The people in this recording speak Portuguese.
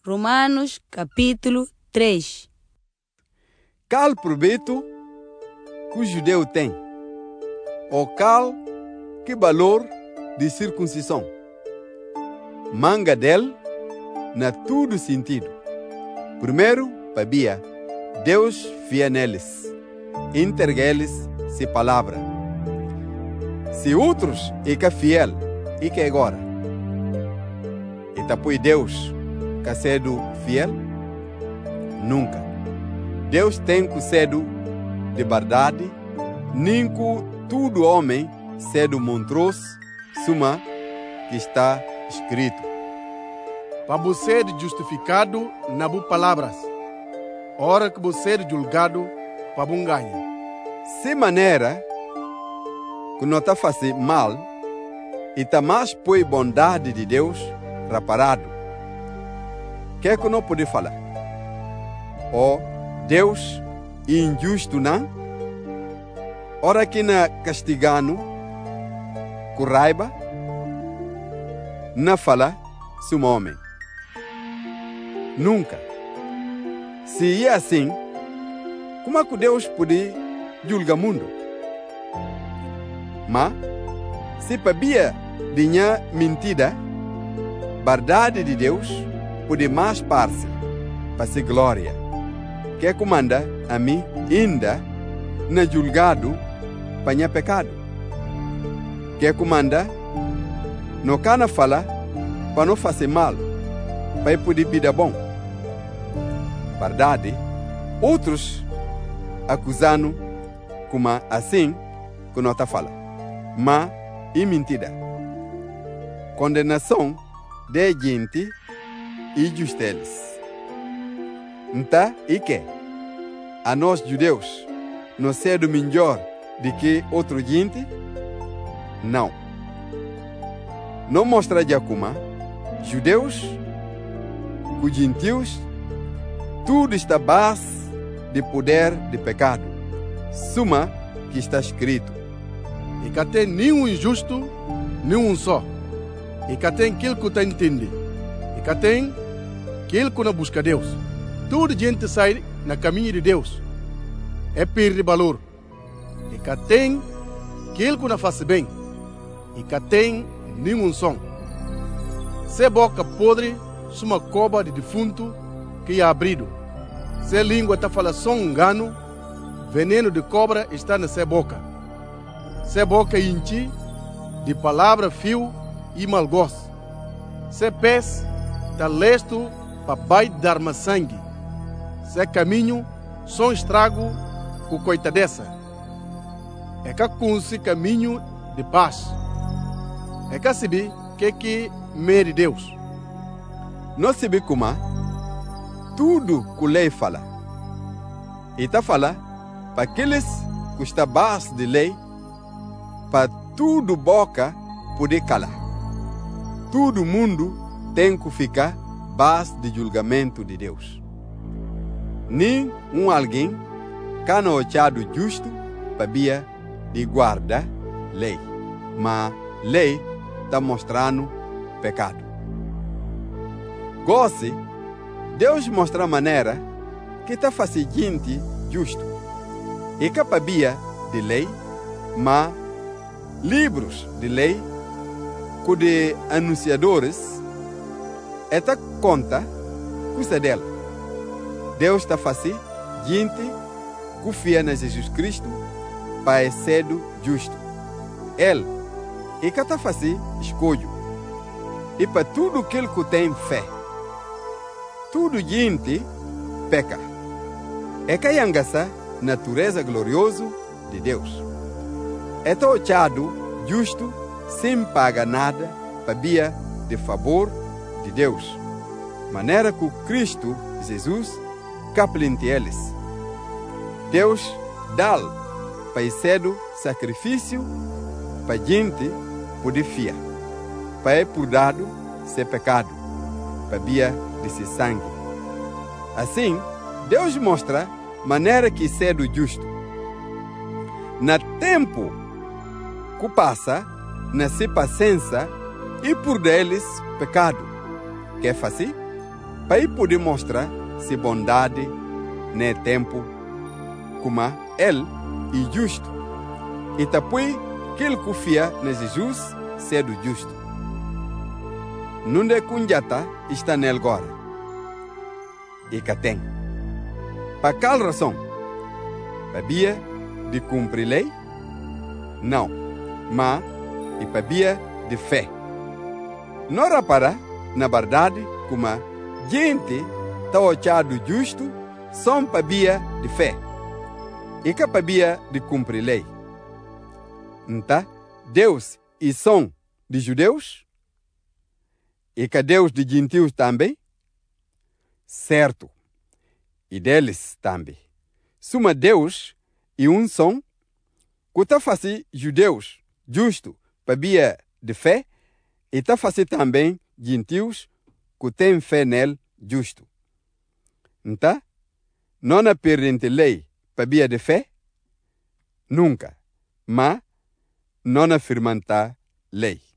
Romanos capítulo 3. Qual proveito que o judeu tem? Ou qual que valor de circuncisão? Manga dele na todo sentido. Primeiro, Bia, Deus fia neles, entrega eles se palavra. Se outros é que fiel, e que agora? E tapoi Deus que cedo fiel? Nunca. Deus tem que cedo de verdade, nem que todo homem cedo montrou suma que está escrito. Para você ser justificado na boas palavras, hora que você ser julgado para bom ganho. Se maneira que não está fazendo mal, e tá mais por bondade de Deus reparado. Que não pode falar? Oh, Deus injusto não? Ora que na castigando, com raiva, não fala sum homem. Nunca. Se é assim, como é que Deus pode julgar o mundo? Mas, se sabia de minha mentira, verdade de Deus pode mais parte para ser glória, que comanda a mim ainda na julgado para minha pecado, que comanda no cana fala para não fazer mal, para poder vida bom. Verdade, outros acusando como assim que não está fala, mas e mentira. Condenação de gente e justeles. Então, e que? A nós judeus, não sendo melhor do que outra gente? Não. Não mostra já como judeus, com gentios, tudo está base de poder de pecado. Suma que está escrito. E que tem nenhum injusto, nenhum só. E que tem aquilo que está entende. E que tem aquilo que não busca Deus. Toda gente sai no caminho de Deus. É perde valor. E que tem aquilo que não faz bem. E que tem nenhum som. Se boca podre, uma cova de defunto que é abrido. Se língua está falando só engano, veneno de cobra está na sua boca. Se boca enche de palavra fio e mal gosto. Se pés está lesto para bai dar sangue. Se caminho só estrago com coitadeza. É que com esse caminho de paz. É que sabe que mere Deus. Não sabe como tudo que lei fala. E está falando para aqueles que estão base de lei, para tudo boca poder calar. Todo mundo tem que ficar base de julgamento de Deus. Nem alguém cana ochado justo para via de guarda lei, mas lei está mostrando pecado. Goste, Deus mostra a maneira que está fazendo gente justo. E capabia de lei, mas livros de lei, que de anunciadores, esta conta custa dela. Deus está fazendo gente confia na Jesus Cristo para ser justo. Ele e que está fazendo escolho. E para tudo aquele que tem fé, tudo gente peca. É que a natureza gloriosa de Deus. É tochado justo, sem pagar nada, para via de favor de Deus. Maneira que Cristo, Jesus, caplente eles. Deus dá para ser sacrifício para gente poder fiar. Para por dado ser pecado, para via de ser sangue. Assim, Deus mostra maneira que ser do justo. Na tempo que passa, na sua paciência e por deles pecado. Quer fazer? para poder mostrar se bondade no tempo como ele é justo. E depois que ele confia em Jesus sendo justo. Não é cunjata está nele agora. E que tem. Para qual razão? Sabia de cumprir lei? Não, mas e sabia de fé. Não repara, na verdade, como gente está achado justo, são sabia de fé. E que sabia de cumprir lei. Então, Deus e são de judeus? E que Deus de gentios também? Certo. E deles também. Suma Deus e são que está fazendo judeus justo sabia de fé e está fazendo também gentios que têm fé nele justo. Então, não é perante lei sabia de fé? Nunca. Mas não afirmanta lei.